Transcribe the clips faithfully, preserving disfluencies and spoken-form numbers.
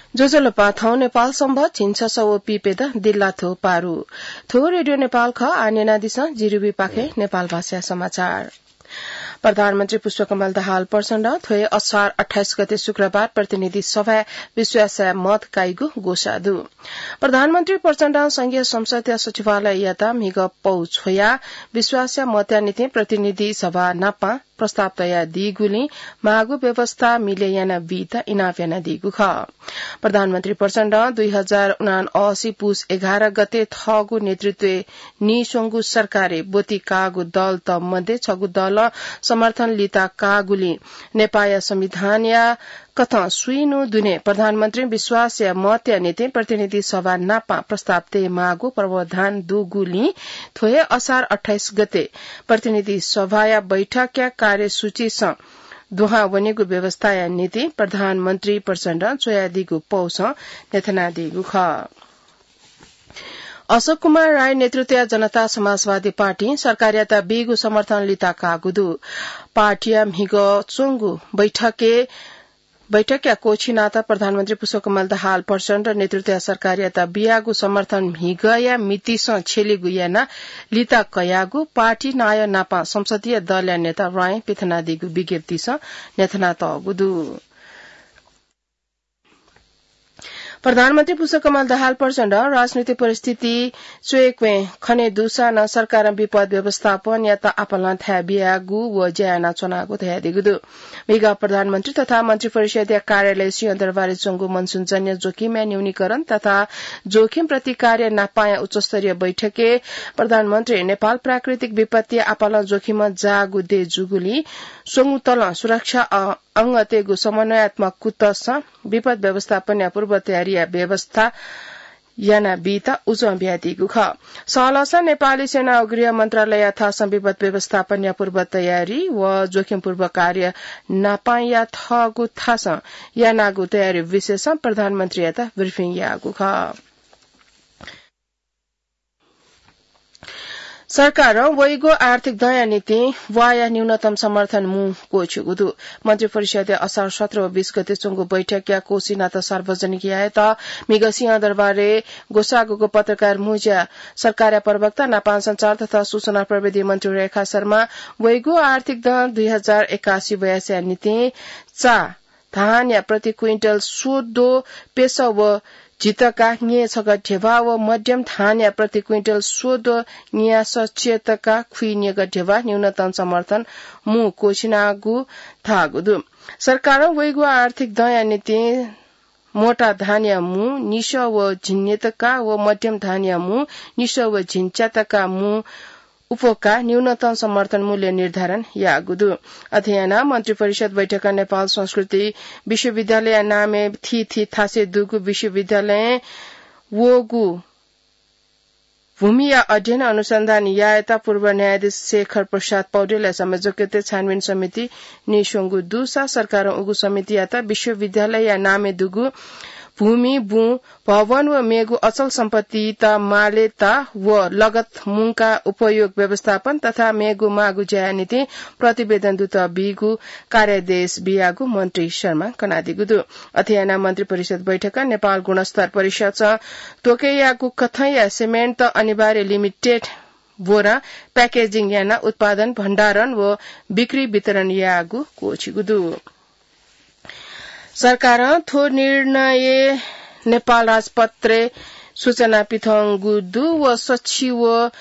जोजोलपा थौ नेपाल सम्भ छिन्छ सौ पिपेद दिल्ला थो पारू थो रेडियो नेपाल ख आनेना दिस जिरुबी पाखे नेपाल भाषा समाचार। प्रधानमन्त्री पुष्पकमल दाहाल प्रचण्ड थोए असार अठाइस गते शुक्रबार प्रतिनिधि सभा विश्वास मत काइगु गोसादु। प्रधानमन्त्री प्रचण्ड संघीय संसदीय सचिवालय याता मिग पौ छोया विश्वास मतया नीति प्रतिनिधि सभा नापा प्रस्ताव तया दिगुली मागु व्यवस्था मिले याना बीता इनाफ याना दिगु ख। प्रधानमन्त्री प्रचण्ड दुई हजार उनासी पुस एघार गते थगु नेतृत्व निसोंगु सरकारे बोती कागु दल त मध्ये छगु दल समर्थन लिता कागुली नेपाल संविधान या कथा सुइनु दुने प्रधानमन्त्री विश्वास या मत या नीति प्रतिनिधि सभा नापा प्रस्ताव ते मागु प्रावधान दुगुली थोए असार अठाइस गते प्रतिनिधि सभा या बैठक या कार्यसूची स दुहा वनेगु व्यवस्था या नीति प्रधानमन्त्री प्रचण्ड चोयादिगु पौस नेथना दिगु ख। अशोक कुमार राय नेतृत्व जनता समाजवादी पार्टी सरकारियाता बीगु समर्थन लिता कागुदु पार्टिया मिगो चोंगु बैठके बैठक या कोछिनाता प्रधानमन्त्री पुष्पकमल दाहाल प्रचण्ड नेतृत्व सरकारियाता बियागु समर्थन मिगया मितिस छेलिगु याना लिता कयागु पार्टी नाय नापा संसदीय दल या नेता राय पिथना दिगु विज्ञप्तिस नेथना तगुदु। प्रधानमन्त्री पुष्पकमल दाहाल प्रचण्ड राजनीतिक परिस्थिति चोएक्वे खने दुसा न सरकार विपद व्यवस्थापन या त आपला था बियागु व ज्याना चुनावको था दिगुदु। मेगा प्रधानमन्त्री तथा मन्त्री परिषदीय कार्यालय सिंहदरबार चंगु मनसुनजन्य जोखिम न्यूनीकरण तथा जोखिम प्रतिकार नापाया उच्चस्तरीय बैठके प्रधानमन्त्री नेपाल प्राकृतिक विपत्ति आपला जोखिम जागु दे जुगुली सोंगु तल सुरक्षा अंग तेगु समन्वयात्मक कुतस विपद व्यवस्थापन या पूर्व तयारी व्यवस्था याना बीता उजो ब्यादिगु ख। सहलसा नेपाली सेना गृह मन्त्रालय यथा विपद व्यवस्थापन या पूर्व तयारी व जोखिम पूर्व कार्य नापाया थगु थास यानागु तयारी विशेष प्रधानमन्त्री यता ब्रिफिङ यागु ख। सरकार वैगो आर्थिक दया नीति वाया न्यूनतम समर्थन मु कोछुगुदु मन्त्री परिषद असार सत्रह व बीस गते चंगु बैठक या कोसिनाता सार्वजनिक याए त मिगसिंह दरबारे गोसागुको पत्रकार मुज्या सरकार प्रवक्ता नापान संचार तथा सूचना प्रविधि मन्त्री रेखा शर्मा वैगो आर्थिक दर दुई हजार एकासी बयासी नीति चा धान या प्रति क्विन्टल सोदो पेसा व जितका न्ये छग ढेवा व मध्यम धान या प्रति क्विन्टल सोदो न्या सचेतका खुइन्य गढेवा न्यूनतम समर्थन मु कोछिनागु थागुदु। सरकार वैगु आर्थिक दया नीति मोटा धान या मु निश व झिन्यतका व मध्यम धान या मु निश व झिन्च्यातका मु उपका न्यूनतम समर्थन मूल्य निर्धारण यागुदु। अध्ययन मन्त्री परिषद बैठक नेपाल संस्कृति विश्वविद्यालय नामे थी थी थासे दुगु विश्वविद्यालय वोगु भूमि या अध्ययन अनुसन्धान यायता पूर्व न्यायाधीश शेखर प्रसाद पौडेल संयोजकते छानबिन समिति निशोंगु दुसा सरकार उगु समिति याता विश्वविद्यालय या नामे दुगु भूमि बु भवन व मेगु अचल सम्पत्ति ता मालेता व लगत मुंका उपयोग व्यवस्थापन तथा मेगु मागु ज्या नीति प्रतिवेदन दुत बिगु कार्यादेश बियागु मन्त्री शर्मा कनादिगुदु। अध्ययन मन्त्री परिषद बैठक नेपाल गुणस्तर परिषद तोकेयागु कथैया सिमेन्ट अनिवार्य लिमिटेड बोरा प्याकेजिङ याना उत्पादन भण्डारण व बिक्री वितरण यागु कोछिगुदु। सरकार थो निर्णय नेपाल राजपत्रे सूचना पिथंगुदु व सचिव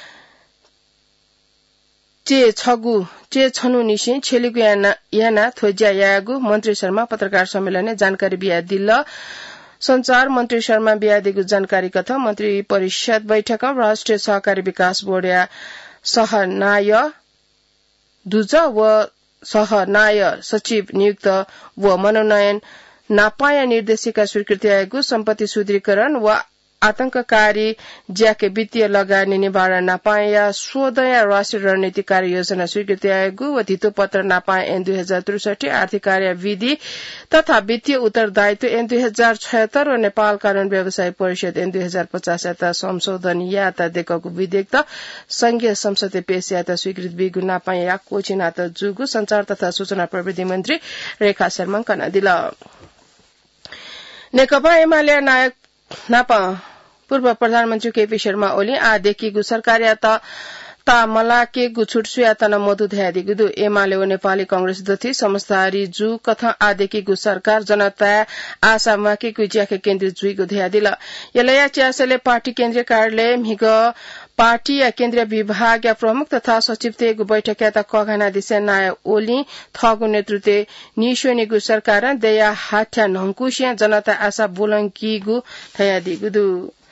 चे छगु चे छनु निशि छेलिगु याना याना थोज्या यागु मन्त्री शर्मा पत्रकार सम्मेलन जानकारी बिया दिल्ल संचार मन्त्री शर्मा बियादिगु जानकारी कथा मन्त्री परिषद बैठक राष्ट्रिय सहकारी विकास बोर्ड या सहनाय दुज व सहनाय सचिव नियुक्त व मनोनयन नापाया निर्देशिका स्वीकृति आएको सम्पत्ति सुदृढीकरण व आतंककारी ज्याके वित्तीय लगानी निवारण नापाया स्वदया राष्ट्रिय रणनीति कार्य योजना स्वीकृति आएको व धितो पत्र नापाया एन दुई हजार त्रिसठी आर्थिक कार्य विधि तथा वित्तीय उत्तरदायित्व एन दुई हजार छयत्तर र नेपाल कानून व्यवसाय परिषद एन दुई हजार पचास याता संशोधन याता देखको विधेयक संघीय संसदीय पेश याता स्वीकृत बिगु नापाया कोचिनाता जुगु संचार तथा सूचना प्रविधि मन्त्री रेखा शर्मा कनादिला। नेकपा एमाले नायक नापा पूर्व प्रधानमन्त्री केपी शर्मा ओली आदेखिगु सरकार या त ता मलाके गुछुट सुयातन मधु ध्यादिगुदु एमाले ओ नेपाली कांग्रेस दथि समस्तारी जु कथा आदेखिगु सरकार जनता आशामाके गुजियाके केन्द्रित जुइगु ध्यादिल यलया च्यासले पार्टी केन्द्रीय कार्यालय मिग पार्टी या केन्द्रीय विभाग या प्रमुख तथा सचिव तेगु बैठक या त कघना दिसे नाय ओली थगु नेतृत्व निशोनिगु सरकार दया हाठ्या नंकुशिया जनता आशा बोलंकीगु थयादिगुदु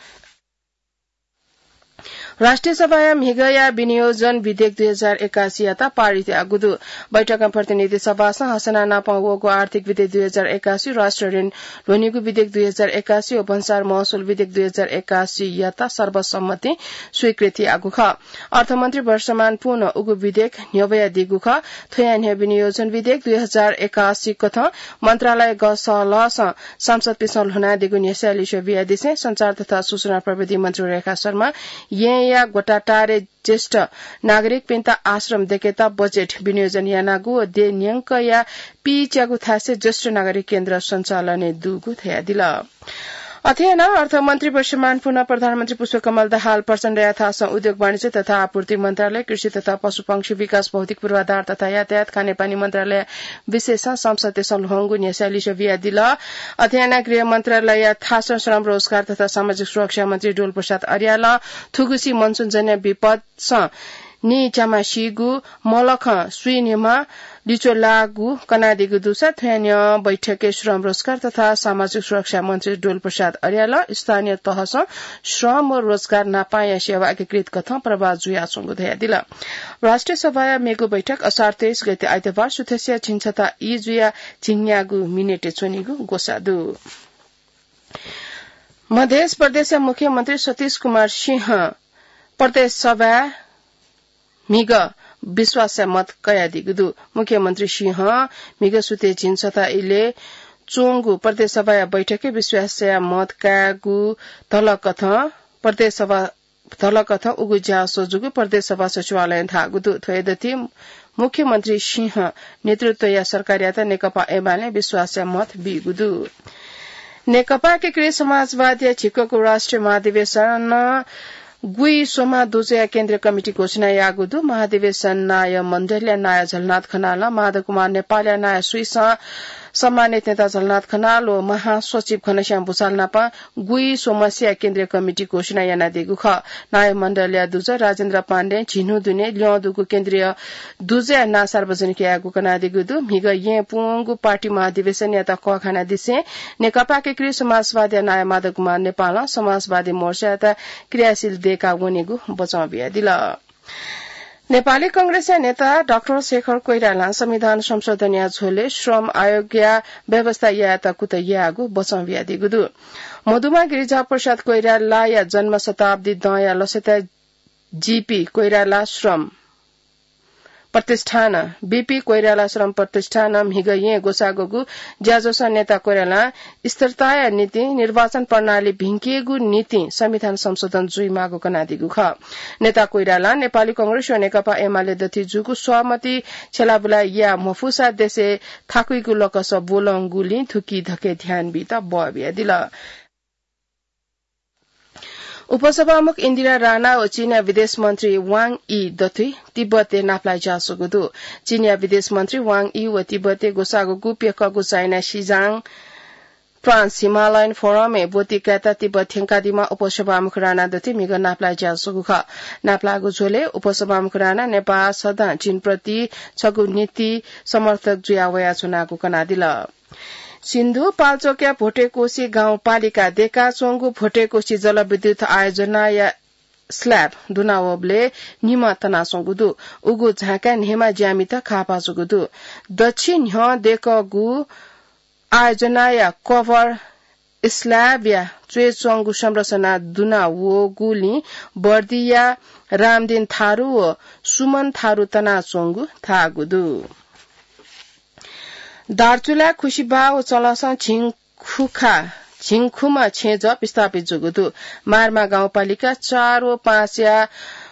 राष्ट्रिय सभा मिगया विनियोजन विधेयक दुई हजार एकासी यता पारित आगुदु बैठकमा प्रतिनिधि सभा हसना नापावोको आर्थिक विधेयक दुई हजार एकासी राष्ट्र ऋण लोनीगु विधेयक दुई हजार एकासी ओ भन्सार महसुल विधेयक दुई हजार एकासी यता सर्वसम्मति स्वीकृति आगु ख अर्थमन्त्री वर्षमान पुनः उगु विधेयक न्यवया दिगु ख थयान्य विनियोजन विधेयक दुई हजार एकासी कथ मन्त्रालय गसलस सांसद पिसल हुना दिगु न्यासाली शबिया दिसे संचार तथा सूचना प्रविधि मन्त्री रेखा शर्मा ये या गोटाटारे ज्येष्ठ नागरिक पिन्ता आश्रम देकेता बजेट विनियोजन यानागु दे न्यंक या पीच्यागु थासे ज्येष्ठ नागरिक केन्द्र सञ्चालने दुगु थया दिल अध्ययन अर्थमन्त्री वर्षमान पुनः प्रधानमन्त्री पुष्पकमल दाहाल प्रचण्ड यथास उद्योग वाणिज्य तथा आपूर्ति मन्त्रालय कृषि तथा पशुपक्षी विकास भौतिक पूर्वाधार तथा यातायात खानेपानी मन्त्रालय विशेष संसदीय सलुहंगु न्यासाली शबिया दिल अध्ययन गृह मन्त्रालय थास श्रम रोजगार तथा सामाजिक सुरक्षा मन्त्री डोल प्रसाद अर्याल थुगुसी मनसुनजन्य विपद नि चामासिगु मलख सुइनिमा लिचो लागु कनादिगु दुसा थ्यान्य बैठके श्रम रोजगार तथा सामाजिक सुरक्षा मन्त्री डोल प्रसाद अर्याल स्थानीय तहस श्रम और रोजगार नापाया सेवा एकीकृत कथा प्रभाव जुया संगु धया दिल राष्ट्रिय सभा मेगु बैठक असार तेइस गते आइतबार सुथेसिया छिन्छता इ जुया छिन्यागु मिनेटे चोनिगु गोसादु मध्य प्रदेश मुख्यमन्त्री सतीश कुमार सिंह प्रदेश सभा मिग विश्वास मत कया दिगुदु मुख्यमन्त्री सिंह मिग सुते छिन्छता इले चोंगु प्रदेश सभा बैठके विश्वास मत कागु तलकथ प्रदेश सभा तलकथ उगु ज्या सोजुगु प्रदेश सभा सचिवालय थागुदु थयदति मुख्यमन्त्री सिंह नेतृत्व या सरकारियाता नेकपा एमाले विश्वास मत बिगुदु नेकपा के समाजवादी छिक्कको राष्ट्रिय महाधिवेशन गुई सोमा दुजया केन्द्रीय कमिटी घोषणा यागुदु महाधिवेशन नाय मण्डलीय नाय झलनाथ खनाल माधव कुमार नेपाल नाय सुइस सम्मानित नेता झलनाथ खनाल ओ महासचिव घनश्याम भूषाल नापा गुई सोमस्या केन्द्रीय कमिटी घोषणा याना दिगु ख नाय मण्डलीय दुज राजेन्द्र पाण्डे झिनु दुने ल्यदुगु केन्द्रीय दुजया ना सार्वजनिक यागु कना दिगुदु मिग ये पुंगु पार्टी महाधिवेशन याता कखाना दिसे नेकपा के समाजवादी नाय माधव कुमार नेपाल समाजवादी मोर्चा याता क्रियाशील देका वनेगु बचाउ बिया दिल नेपाली कांग्रेस नेता डाक्टर शेखर कोइराला संविधान संशोधन या झोले श्रम आयोग या व्यवस्था या तकुत यागु बचाउ बिया दिगुदु मधुमा गिरिजा प्रसाद कोइराला या जन्म शताब्दी दया लसता जीपी कोइराला श्रम प्रतिष्ठान बीपी कोइराला श्रम प्रतिष्ठान मिगये गोसागोगु ज्याजोस नेता कोइराला स्थिरता नीति निर्वाचन प्रणाली भिंकिएको नीति संविधान संशोधन जुई मागो कनादिगु ख नेता कोइराला नेपाली कांग्रेस र नेकपा एमाले दथि जुगु सहमति छेलाबुला या मफुसा देशे थाकुइगु लकस बोलंगुली थुकी धके ध्यान बिता बबिया दिल उपसभामुख इन्दिरा राणा ओ चीनिया विदेश मन्त्री वाङ यी दथि तिब्बते नाप्लाई जासुगुदु चीनिया विदेश मन्त्री वाङ यी व तिब्बते गोसागु गुप्यकगु China Xizang trans Himalayan forum ए बोतिकाता तिब्बत थेंकादिमा उपसभामुख राणा दथि मिग नाप्लाई जासुगु ख नाप्लागु झोले उपसभामुख राणा नेपाल सदा चीनप्रति छगु नीति समर्थक जुयावया चुनागु कनादिल सिन्धु पाल्चोकिया भोटेकोशी गाउँपालिका देका चोंगु भोटेकोशी जलविद्युत आयोजना या स्ल्याब दुनावबले निमा तनासोगुदु उगु झाका नेमा ज्यामित खापासुगुदु दक्षिण ह देखगु आयोजना या कभर स्ल्याब या चोंगु संरचना दुनावोगुली बर्दिया रामदिन थारू ओ सुमन थारू तनासोंगु थागुदु दार्चुला खुशीबा ओ चलसा छिङखुखा छिङखुमा छेज स्थापित जुगुदु मारमा गाउँपालिका चार ओ पाँच या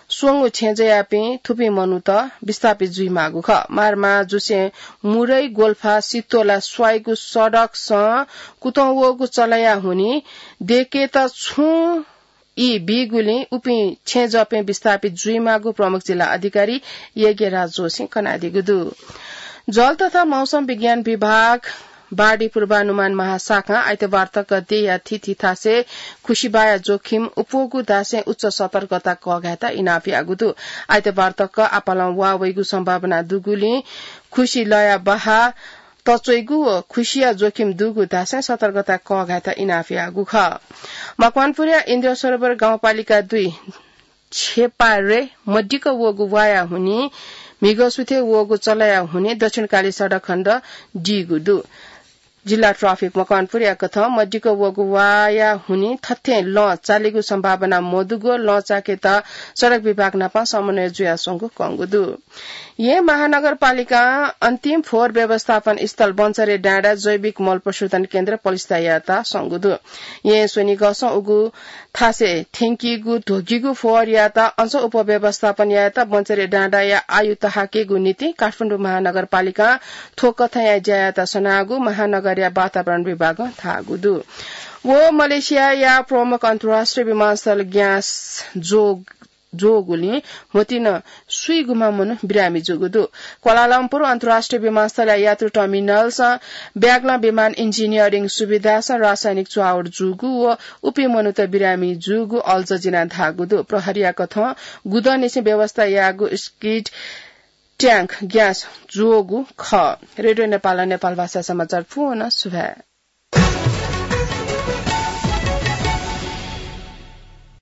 सोंगु छेजयापि थुपी मनु त विस्थापित जुई मागु ख मारमा जुसे मुरै गोल्फा सितोला स्वाइगु सडक स कुतौवगु चलया हुनी देके त छु यी बिगुली उपी छेजपे विस्थापित जुई मागु प्रमुख जिल्ला अधिकारी यज्ञराज जोशी कनादिगुदु जल तथा मौसम विज्ञान विभाग बाढ़ी पूर्वानुमान महाशाखा आइतबार तक देया थिथि थासे खुशीबाया जोखिम उपोगु दासे उच्च सतर्कता कगाता इनाफी आगुदु आइतबार तक आपालम वावैगु सम्भावना दुगुली खुशी लया बहा तचोइगु खुशिया जोखिम दुगु दासे सतर्कता कगाता इनाफी आगु ख मकवानपुर इन्द्र सरोवर गाउँपालिका दुई छेपारे मड्डीको वगु वाया हुनी मिगसुथे वगु चलया हुने दक्षिणकाली सड़क खण्ड डिगुदु जिल्ला ट्राफिक मकवानपुर कथ मड्डीको वगु वाया हुनी थथे ल चालेगु सम्भावना मधुगो ल चाके त सड़क विभाग नपा समन्वय जुया संगु कंगुदु ये महानगरपालिका अन्तिम फोहोर व्यवस्थापन स्थल बन्चरे डाँडा जैविक मल प्रशोधन केन्द्र पलिस्तायाता संगुदु ये सोनी गस उगु थासे थेंकीगु ढोगीगु फोहोर याता अंश उपव्यवस्थापन याता बन्चरे डाँडा या आयुत हाकेगु नीति काठमाडौँ महानगरपालिका थोकथया जयाता सनागु महानगर या वातावरण विभाग थागुदु वो मलेसिया या प्रमुख अन्तर्राष्ट्रिय विमानस्थल ग्यास जोग जोगुली होतिन सुई गुमामुन बिरामी जोगुदु क्वालालम्पुर अन्तर्राष्ट्रिय विमानस्थल यात्रु टर्मिनल स ब्यागला विमान इन्जिनियरिङ सुविधा स रासायनिक चुआउट जुगु व उपी मनुत बिरामी जुगु अल्जजिना धागुदु प्रहरिया कथ गुदनेसे व्यवस्था यागु स्किड ट्याङ्क ग्यास जोगु ख रेडियो नेपाल नेपाल भाषा समाचार पुनः सुभा